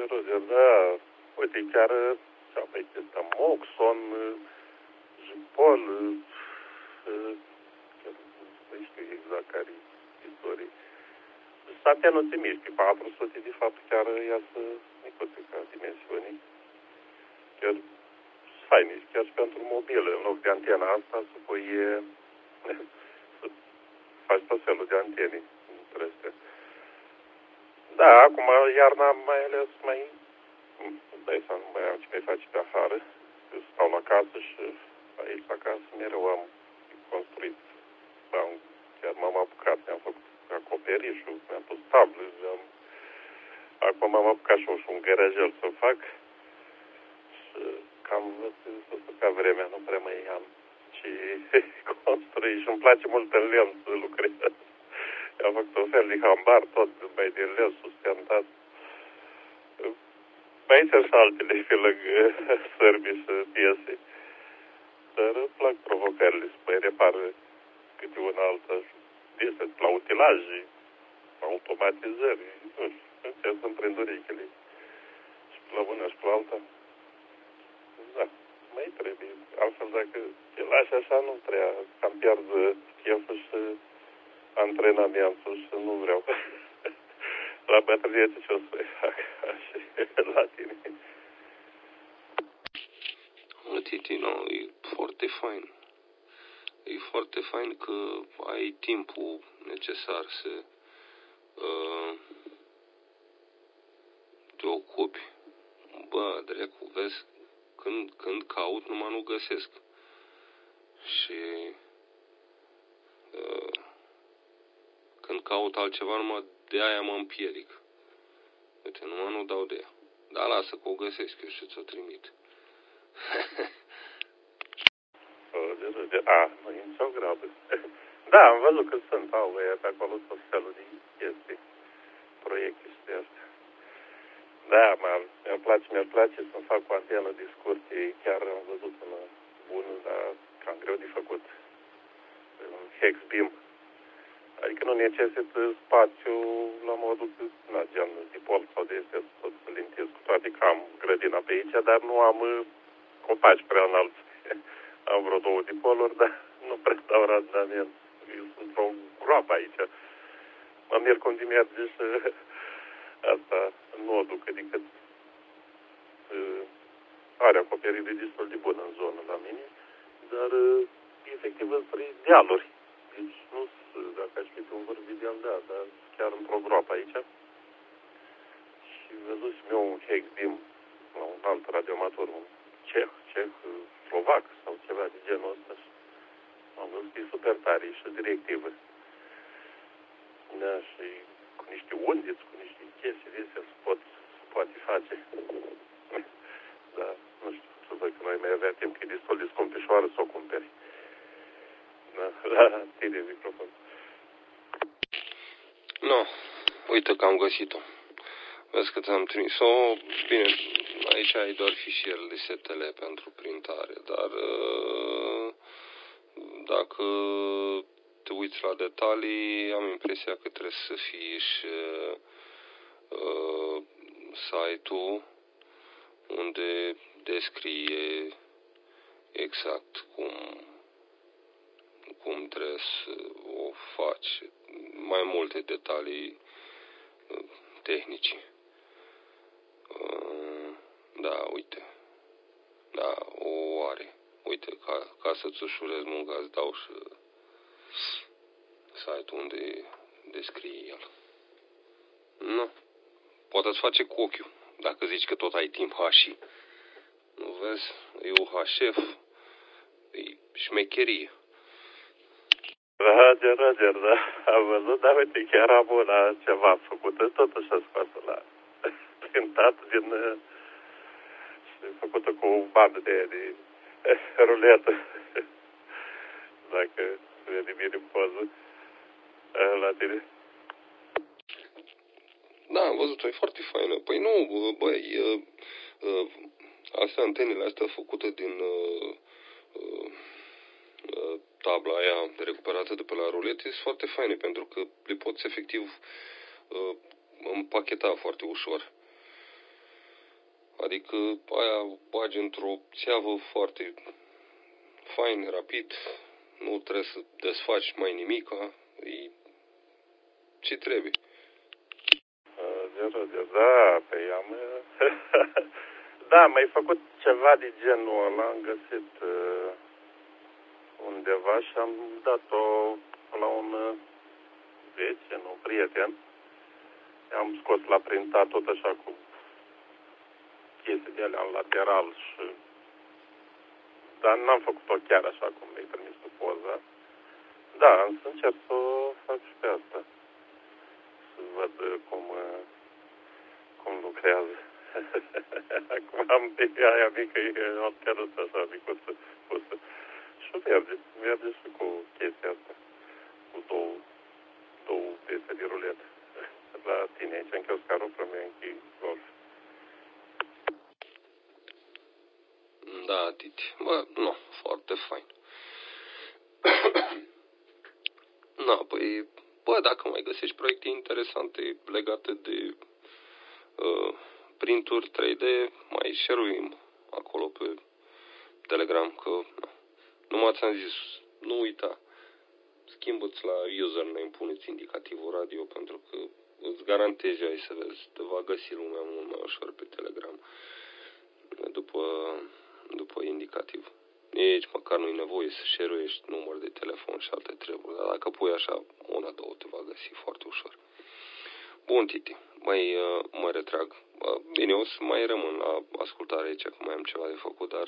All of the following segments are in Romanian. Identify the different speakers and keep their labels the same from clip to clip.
Speaker 1: Roger, da, uite, chiar mai testat Moxon, Jipol, nu știu exact care istorii. Statea nu se mișcă, 400 de fapt chiar iasă micuțe ca dimensiuni. Chiar faine, chiar și pentru mobile, în loc de antena asta să pui, să faci tot felul de antene între astea. Da, acum iarna mai ales dai seama, nu mai am ce mai face pe afară. Eu stau la casă și aici la casă mereu am construit. Chiar m-am apucat, mi-am făcut acoperișul, mi-am pus tablă, acum m-am apucat și un garajel să fac și cam să stăpea vremea, nu prea mai am ce construi și îmi place mult în lemn să lucrez. Am făcut un fel de hambar, tot mai de lemn sustentat. Mai sunt și altele pe lângă sărbii și piese. Dar îmi plac provocările să mai repar câte una altă. Este la utilaje, automatizări, nu știu, încerc să-mi prind urechile. Și pe la una și pe la alta. Da, mai trebuie. Altfel dacă te lași așa, nu prea cam pierd cheful și antrenamentul și nu vreau. La bătrânețe ce o să fac așa la tine.
Speaker 2: Titi, no, e foarte fain. E foarte fain că ai timpul necesar să te ocupi. Bă, dracu, vezi, când caut, numai nu găsesc. Și când caut altceva, numai de aia mă împiedic. Uite, numai nu dau de ea. Dar lasă că o găsesc eu și ți-o trimit.
Speaker 1: Nu e nicio grabă. Da, am văzut că sunt, au ăia pe acolo tot felul de chestii, proiecte și de astea. Da, mi-ar place să-mi fac o antenă de scurte, chiar am văzut una bună, dar cam greu de făcut. Un hex-beam. Adică nu necesită spațiu la modul gen dipol sau de astea, tot să lintez, cu toate că am grădina pe aici, dar nu am copaci prea înalți. Am vreo 2 dipoluri, dar nu prea dau randament. Eu sunt într-o groapă aici. Mă merg cum de merge și asta nu o duc, adică are acoperire destul de bună în zonă la mine, dar efectiv înspre dealuri. Deci nu sunt, dacă aș fi pe un vârf de deal, da, dar chiar într-o groapă aici. Și văzusem eu un hex-beam la un alt radioamator, un ceh, slovac sau ceva de genul ăsta. Am văzut că e super tare și directivă. Da, și cu niște undiți, cu niște chestii de astea se poate face. Da, nu știu, să văd că noi mai avea timp, că e destul de scumpișoară să o cumperi. Da, la tine microfon.
Speaker 2: No, uite că am găsit-o. Vezi că ți-am trimis-o. Bine, aici ai doar fișierele STL pentru printare, dar dacă te uiți la detalii, am impresia că trebuie să fie și site-ul unde descrie exact cum trebuie să o faci. Mai multe detalii tehnici. Da, uite. Da, o are. Uite, ca să-ți ușurez munca, îți dau și site-ul unde descrie el. Nu. Poate-ți face cu ochiul, dacă zici că tot ai timp hași. Nu vezi? E UHF, e șmecherie.
Speaker 1: Roger, da. Am văzut, dar uite, chiar am una ceva făcută, totuși a scoasă la printat făcută cu o bandă de ruletă. Dacă vede bine în poză la tine.
Speaker 2: Da, am văzut-o, e foarte faină. Păi nu, băi, astea, antenele astea făcute din tabla aia recuperată de pe la rulete sunt foarte faine, pentru că le poți efectiv împacheta foarte ușor. Adică aia bagi într-o țeavă foarte fain, rapid, nu trebuie să desfaci mai nimica, e ce trebuie.
Speaker 1: Da, pe am... Da, am mai făcut ceva de genul ăla, am găsit undeva și am dat-o la un vecin, un prieten. Am scos la printat tot așa cu chestii de alea în lateral și... Dar n-am făcut-o chiar așa cum mi-ai trimis pe poză. Da, am să încerc să o fac și pe asta. Să văd cum lucrează. Acum am pe aia mică, e o căruță așa micuță pusă. Și merge și cu chestia asta. Cu două piese de ruletă. La tine aici în chioscarul Promenchi Golf.
Speaker 2: Da, Titi. Bă, nu, foarte fain. Na, păi, bă, dacă mai găsești proiecte interesante legate de printuri 3D, mai share-uim acolo pe Telegram, că numai ți-am zis, nu uita, schimbă-ți la username, puneți indicativul radio, pentru că îți garantezi, ai să vezi, te va găsi lumea mult mai ușor pe Telegram după indicativ. Nici măcar nu-i nevoie să share-uiești număr de telefon și alte treburi, dar dacă pui așa, una, două, te va găsi foarte ușor. Bun, Titi, mă retrag. Bine, o să mai rămân la ascultare aici, că mai am ceva de făcut, dar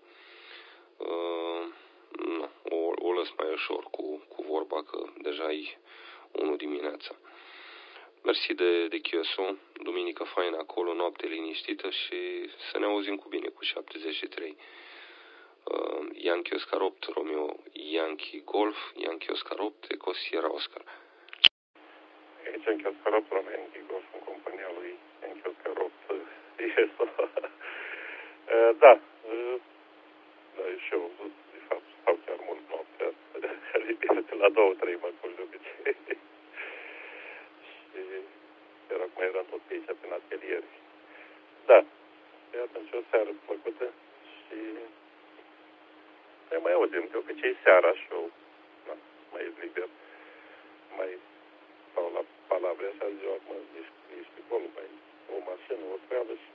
Speaker 2: nu, o lăs mai ușor cu vorba, că deja e 1 dimineața. Mersi de QSO, duminică faină acolo, noapte liniștită și să ne auzim cu bine cu 73. Yankee Oscar 8, Romeo Yankee Golf, Yankee Oscar 8, Eco Sierra Oscar.
Speaker 1: Aici Yankee Oscar 8, Romeo Yankee Golf, în compania lui Yankee Oscar 8, ESO. Da, și eu, de fapt, stau chiar mult noaptea, ridică la 2-3 mă culc de obicei. Și iar acum eram tot pe aici, prin atelier. Da, de atunci o seară plăcută și ne mai auzim, de obicei seara și eu mai e liber, mai stau la palavre așa ziua, acum ești acolo, mai o mașină, o treabă și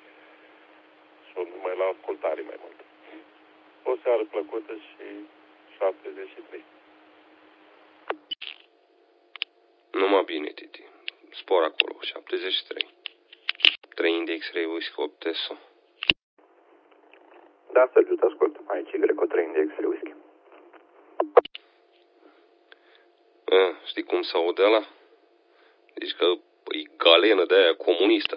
Speaker 1: mai la ascultare mai mult. O seară plăcută și 73.
Speaker 2: Numai bine, Titi. Spor acolo, 73. 3 Index Ray Whisky 8 Teso.
Speaker 3: Da, Sergiu, te ascult. Aici e Greco 3 Index Ray Whisky.
Speaker 2: Știi cum se aude ăla? Deci că e galenă de aia comunistă.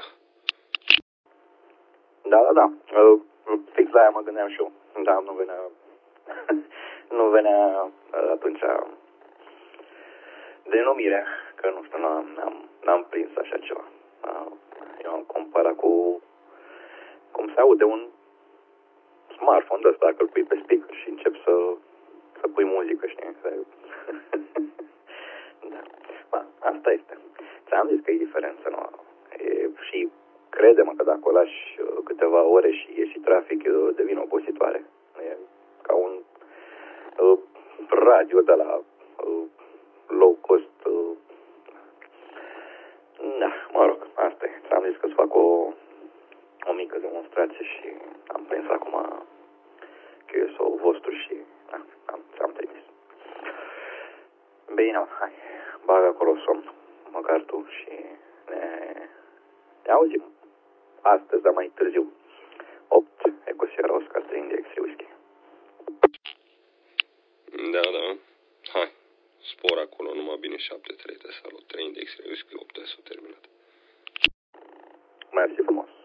Speaker 3: Da. Fix la aia mă gândeam și eu. Da, nu venea... nu venea atunci denumirea, că nu știu, n-am prins așa ceva. Eu am comparat cu cum se aude un smartphone de ăsta, dacă îl pui pe speaker și începi să pui muzică, știi? Da. Asta este. Ți-am zis că e diferență, nu? Și crede-mă că dacă o lași câteva ore și e și trafic, devine obositoare. E ca un radio de la low cost. Da, mă rog, asta e. Ți-am zis că-ți fac o mică demonstrație și am prins acum QSO vostru și ți-am trimis. Bine, hai, bagă acolo somn, măcar tu și ne auzim astăzi, dar mai târziu. 8, Eco Sierra Oscar 3 Index Whisky.
Speaker 2: Da. Hai, spor acolo, numai bine 73, te salut. 3 Index Whisky 8 Teso terminat.
Speaker 3: Mersi frumos.